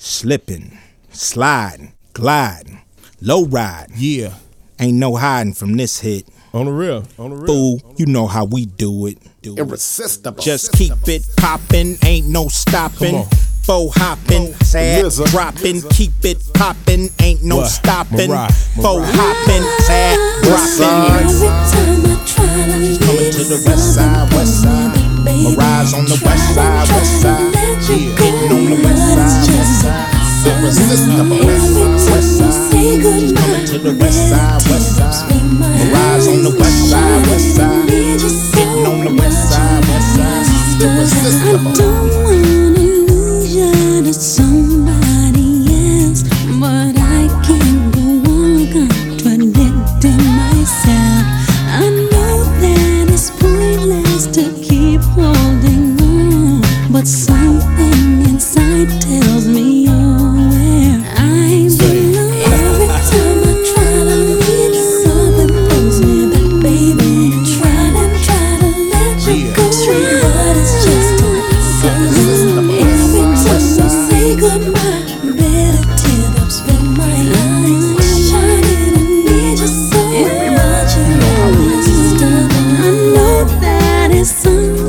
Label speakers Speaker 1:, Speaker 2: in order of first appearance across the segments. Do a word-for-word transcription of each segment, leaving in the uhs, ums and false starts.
Speaker 1: Slipping, sliding, gliding, low ride.
Speaker 2: Yeah.
Speaker 1: Ain't no hiding from this hit.
Speaker 2: On the real, on the real.
Speaker 1: Fool, you know how we do it. Do
Speaker 3: Irresistible.
Speaker 1: Just keep it poppin', ain't no stopping. Faux hopping, sad
Speaker 3: Lizard.
Speaker 1: dropping, keep it poppin', ain't no
Speaker 2: What?
Speaker 1: stopping.
Speaker 2: Mariah,
Speaker 1: Faux
Speaker 2: Mariah.
Speaker 1: hopping, sad dropping.
Speaker 4: Every time I try to leave
Speaker 1: Coming to the west side, west side. Mariah's on the west side, west side. Yeah, hitting on the west side, west side.
Speaker 3: Irresistible.
Speaker 1: West side. Coming to the west side, west side. Mariah's on the west side, west side. Hitting on the west side, west side.
Speaker 4: I
Speaker 3: Irresistible.
Speaker 4: don't wanna lose you to somebody else, but I can't go on contradicting myself. I know that it's pointless to keep holding on, but something inside tells me you're where I belong. Every time I try to leave, something pulls me back, baby. Try to, try to let you go, but it's just impossible. Every time we say goodbye, bitter teardrops fill my eyes. I didn't need you so much, irresistible. I know that it's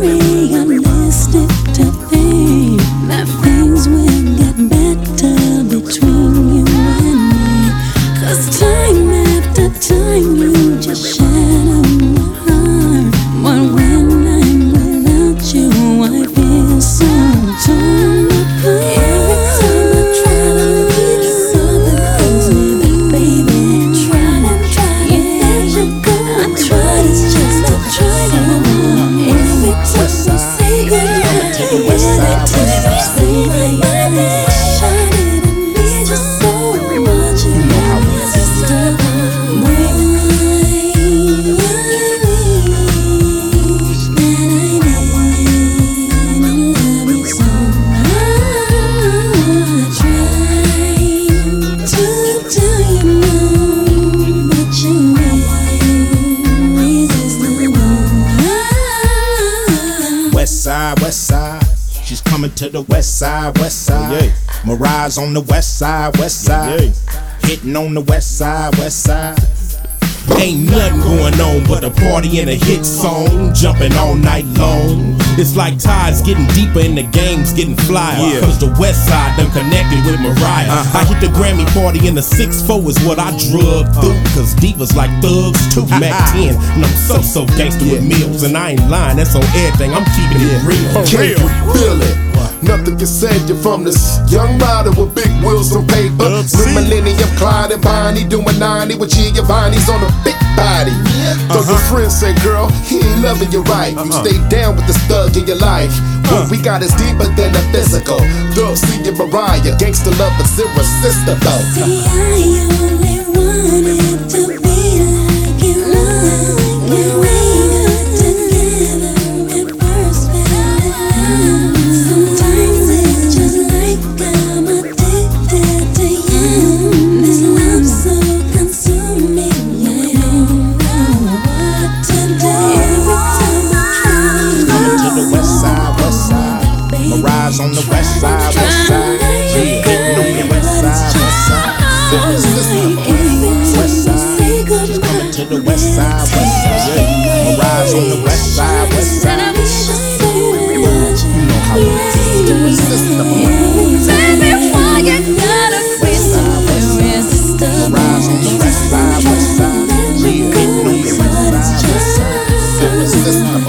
Speaker 4: unrealistic to think that things will get better between you and me. 'Cause time after time you just shatter my heart. But when I'm without you, I feel so torn apart. Every time I try to leave, something pulls me back, baby. Try to, try to let you go. I tried, it's just a try to move on. Every time we say goodbye, every time we say goodbye, I didn't need you so much, irresistible. I wish that I didn't love you so much. Trying to tell you no, but you irresistible.
Speaker 1: West side, west side. She's coming to the west side, west side.
Speaker 2: Yeah.
Speaker 1: Mariah's on the west side, west side.
Speaker 2: Yeah.
Speaker 1: Hitting on the west side, west side. Ain't nothing going on but a party and a hit song, jumping all night long.
Speaker 2: It's like tides getting deeper and the game's getting flyer.
Speaker 1: Yeah.
Speaker 2: Cause the west side done connected with Mariah.
Speaker 1: Uh-huh.
Speaker 2: I hit the Grammy party in the six four is what I drug through. Cause divas like thugs too. Mac ten, and I'm so so gangster with meals. And I ain't lying, that's on everything, I'm keeping it real.
Speaker 3: Can you feel it? Nothing can save you from this young rider with big wheels on paper.
Speaker 2: Upsy.
Speaker 3: New Millennium, Clyde and Bonnie doing ninety with Giovanni's on a big body. Though your friends say, girl, he ain't loving you right. You stay down with this thug in your life. What we got is deeper than the physical. Thug see your Mariah, gangster love is irresistible.
Speaker 4: See, I only wanted to be like you, like when we got together and first fell in love. Sometimes it's just like I'm addicted to you. This love so consuming, I don't know what to do. Every time I try,
Speaker 1: Coming to the west side, west side. Mariah's on the west side, west side. Yeah, hitting on the west side, west side. West side. Coming to the west side, west side. Mariah's on the west side, west side. You know how it is. Mariah's on the west side, west side. Yeah, hitting on the west side, west side. Irresistible.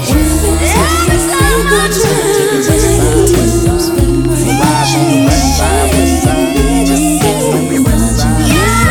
Speaker 1: Mariah's on the west side, west side. Hitting on the west side, west side.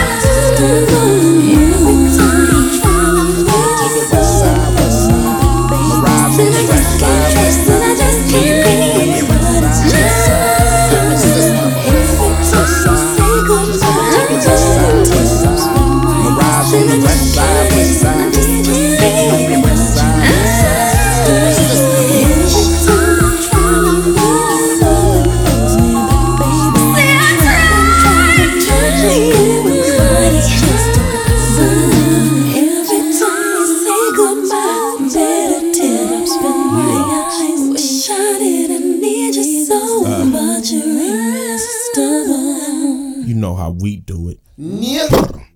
Speaker 2: You know how we do it.
Speaker 3: Nigga.